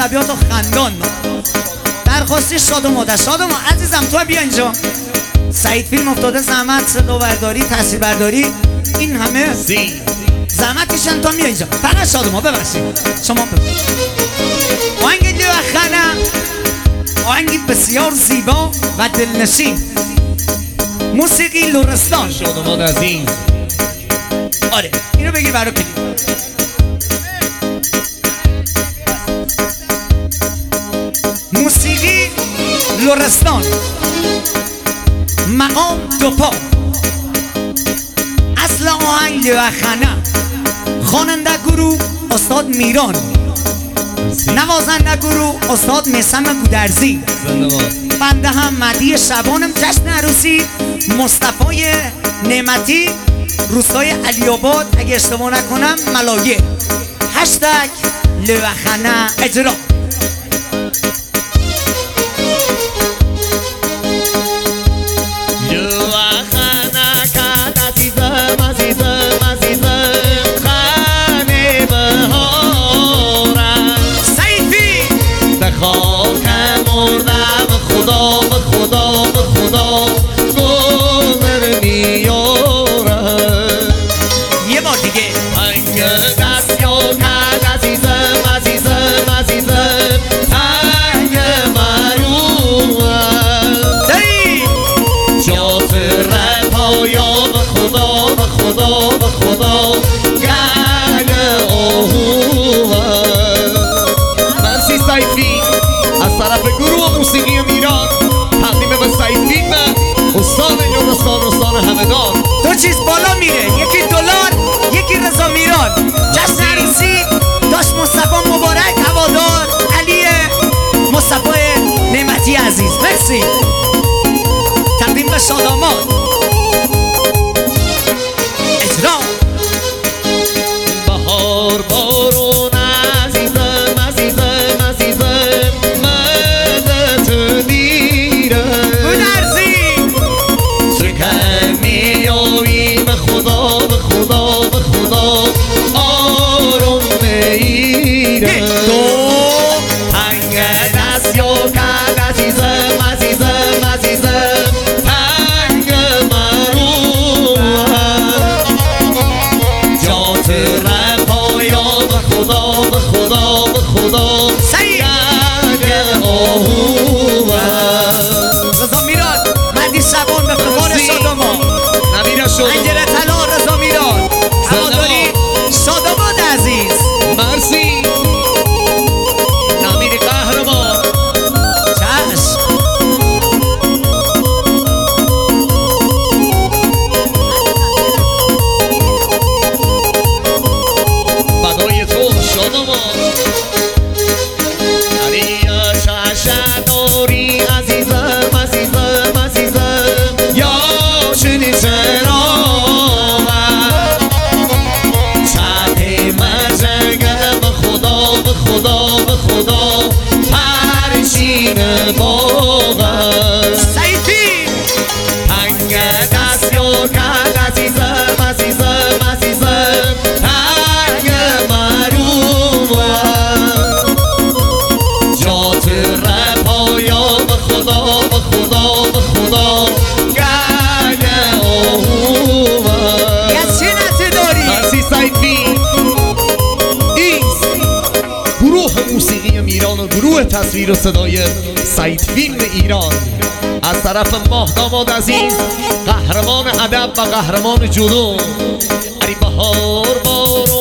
ادبیات و خندان. درخواستی شادوما در شادوما عزیزم تو بیا اینجا. سعید فیلم افتاده زحمت، صدا برداری، تصویر برداری، این همه زحمتشن. تا بیا اینجا فقط شادوما. ببخشید شما آهنگ لوخنه، آهنگی بسیار زیبا و دلنشین، موسیقی لرستان. شادوما عزیز. آره اینو بگیر برای کلیپ. موسیقی لرستان، مقام دوپا، اصل آهنگ لوخنه، خواننده گروه استاد میران، نوازنده گروه استاد میثم گودرزی، بنده هم مهدی شبانم. جشن عروسی مصطفی نعمتی، روستای علی‌آباد اگه اشتباه نکنم ملایه. هشتگ لوخنه اجرا. از طرف گروه موسیقی میران تقدیم به سعید فیلم استان لرستان، استان همدان. دو چیز بالا میره، یکی دلار یکی رضا میران. جشن عروسی داشت مصطفی مبارک هوادار، علی مصطفی نعمتی عزیز. مرسی. تقدیم به شاداماد اجرا. بهار بارون عزیزم عزیزم عزیزم مدت میرم گودرزی. چکر میایی به خدا به خدا به خدا آروم میرم. تنگ دست یا کرد عزیزم عزیزم عزیزم تنگ مروم جات رفایا به خدا به خدا به خدا گرگ آهوم. رضا میران مهدی شبان به فقار شادوما، نمیره شد انجره طلا رضا میران هواداری شاداماد عزیز. مرسی. نمیر قهرمان. چشم. فدای تو شادوما. علی شهشداری عزیزم عزیزم عزیزم یا شنی چرا چه مرجگه به خدا به خدا به خدا پرشین باغم. سعیدی تنگ دست یا کرد عزیزم عزیزم عزیزم تنگ مروم جات رفایا به خدا به خدا به خدا گرگ آهوم. یه چی نتی داری؟ مرسی سعیدی. ایست گروه موسیقی میران و گروه تصویر و صدای سعید فیلم ایران از طرف ماه داماد عزیز، قهرمان ادب و قهرمان جنون. علی بهار بارو